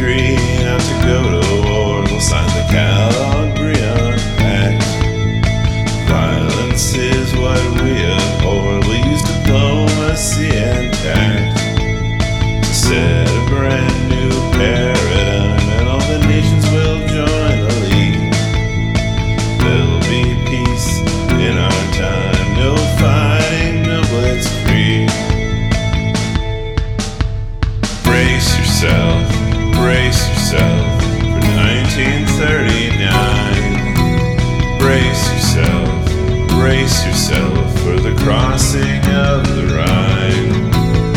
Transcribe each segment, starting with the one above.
agree not to go to war, we'll sign the Calabrian Pact. Violence is what we abhor, we'll use diplomacy and tact to set a brand new paradigm, and all the nations will join the league. There'll be peace in our time, no fighting, no blitzkrieg. Brace yourself for 1939. Brace yourself for the crossing of the Rhine.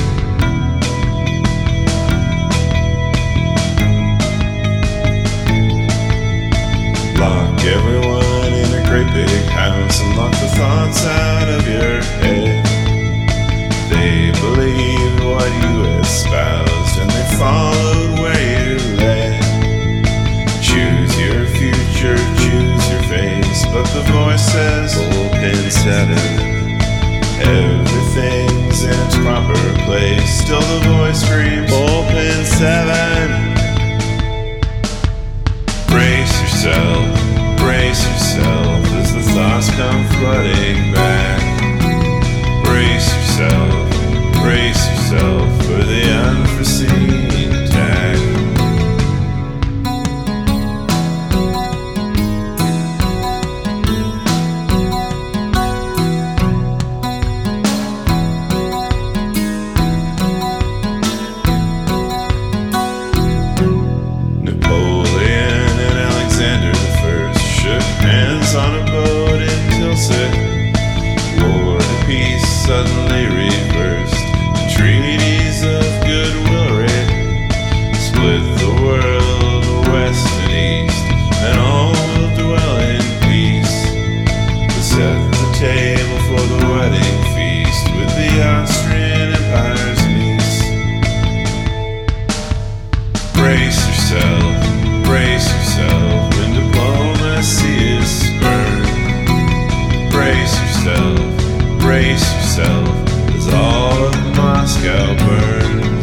Lock everyone in a great big house and lock the thoughts out of your head. They believed what you espoused and they followed where you led. Choose your future, choose your face, but the voice says bullpen 7. Everything's in its proper place, still the voice screams bullpen 7. Brace yourself as the thoughts come flooding back. Brace yourself for the unforeseen attack. Napoleon and Alexander the First shook hands on a boat in Tilsit. War and peace suddenly reversed. Treaties of goodwill writ split the world west and east, and all will dwell in peace. To set the table for the wedding feast with the Austrian Empire's niece. Brace yourself when diplomacy is spurned. Brace yourself as all of Moscow burns.